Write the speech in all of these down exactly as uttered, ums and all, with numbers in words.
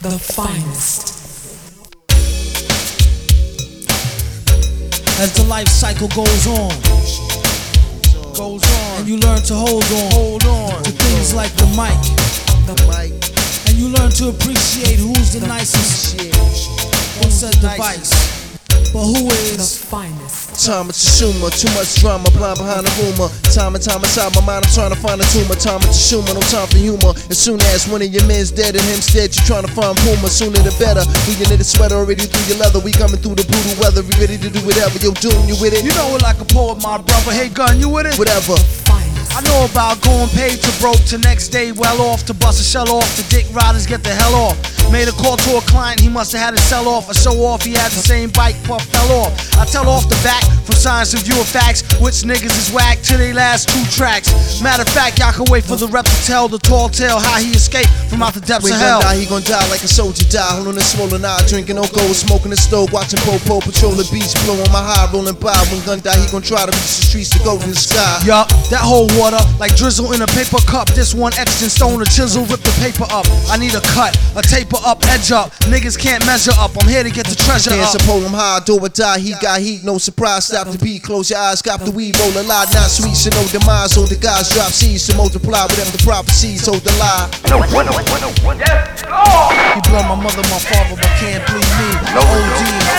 The finest. As the life cycle goes on, goes on, and you learn to hold on, hold on to things like the mic, the mic, and you learn to appreciate who's the, the nicest on said device, but who is the finest. Time is consumer, too much drama, blind behind the rumor. Time and time inside my mind, I'm trying to find a tumor. Time is consumer, no time for humor. As soon as one of your men's dead and him's dead, you trying to find Puma. Sooner the better. We in the sweater already through your leather. We coming through the brutal weather. We ready to do whatever. Yo, doing you with it? You know it like a poet, my brother. Hey, gun, you with it? Whatever. I know about going paid to broke to next day well off, to bust a shell off, to dick riders get the hell off. Made a call to a client, he must have had to sell off or show off. He had the same bike, puff fell off. I tell off the back from science and view of facts, which niggas is whack to they last two tracks. Matter of fact, y'all can wait for the rep to tell the tall tale how he escaped from out the depths when of hell. Die, he gon' die like a soldier die, holding a swollen eye, drinking no gold, smoking the stove, watching Popo patrol the beach, blowing my high, rolling by. When gun die, he gon' try to reach the streets to go to the sky. Yup, that whole water like drizzle in a paper cup. This one etched in stone, a chisel, rip the paper up. I need a cut, a taper up, edge up. Niggas can't measure up, I'm here to get the treasure Can't up. suppose him high, do or die, he got heat, no surprise, stop the beat, close your eyes, cop the weed, roll a lot, not sweet, so no demise, so the guys drop seeds to multiply with them the prophecies, hold the lie. No, no, no, no, no, yes, Lord! He blood my mother, my father, but can't bleed me. No, O D,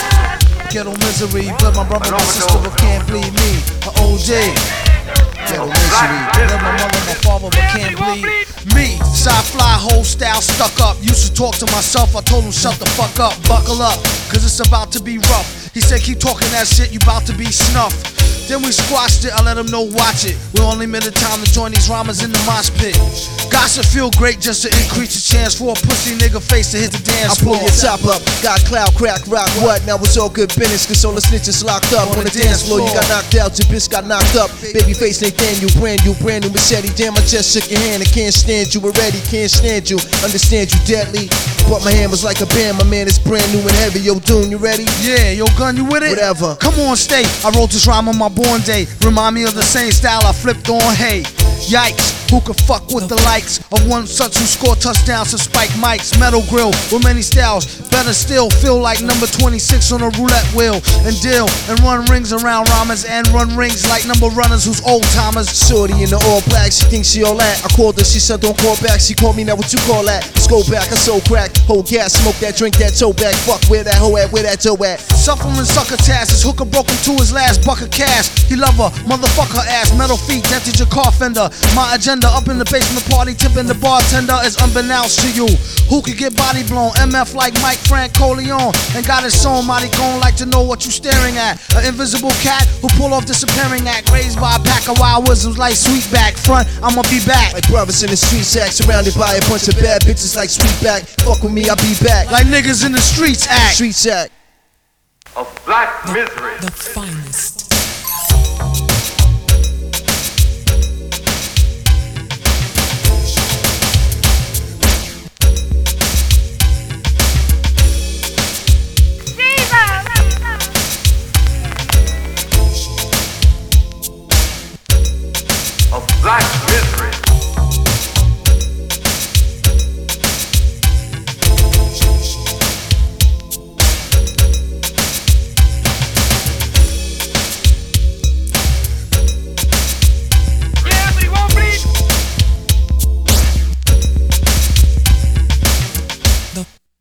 ghetto misery, blood my brother, my sister, but can't bleed me. A O D. Ghetto misery, blood my mother, my father, but can't bleed me. Side fly, whole style stuck up. Used to talk to myself, I told him shut the fuck up, buckle up, cause it's about to be rough. He said keep talking that shit, you about to be snuffed. Then we squashed it, I let him know watch it. We only made the time to join these rhymers in the mosh pit. Gossip feel great just to increase the chance for a pussy nigga face to hit the dance floor. I pull your top up, got cloud, crack, rock, what? Now it's all good business, cause all the snitches locked up. On the dance floor, you got knocked out, your bitch got knocked up. Babyface Nathaniel, brand new, brand new machete. Damn, I just shook your hand, I can't stand you already, can't stand you. Understand you deadly, but my hand was like a band. My man is brand new and heavy. Yo, Dune, you ready? Yeah, yo, gun, you with it? Whatever. Come on, stay. I wrote this rhyme on my born day. Remind me of the same style I flipped on. Hey, yikes, who could fuck with the likes of one such who scored touchdowns to spike mics? Metal grill with many styles. Better still, feel like number twenty-six on a roulette wheel. And deal and run rings around rhymers and run rings like number runners who's old timers. Shorty in the all black, she thinks she all that. I called her, she said don't call back. She called me, now what you call that? Let's go back, I so crack. Hold gas, smoke that, drink that, toe back. Fuck, where that hoe at, where that toe at? Suffering sucker task, his hooker broke him to his last buck of cash. He love her, motherfucker ass, metal feet, dented your car fender. My agenda up in the basement party, tipping the bartender is unbeknownst to you. Who could get body blown? M F like Mike Frank Corleone. And got his song, mighty gone like to know what you staring at. An invisible cat who pull off disappearing act. Raised by a pack of wild wisdoms like Sweetback. Front, I'ma be back. Like brothers in the streets act, surrounded by a bunch of bad bitches like Sweetback. Fuck with me, I'll be back. Like niggas in the streets act. Streets act. Of black misery. The finest.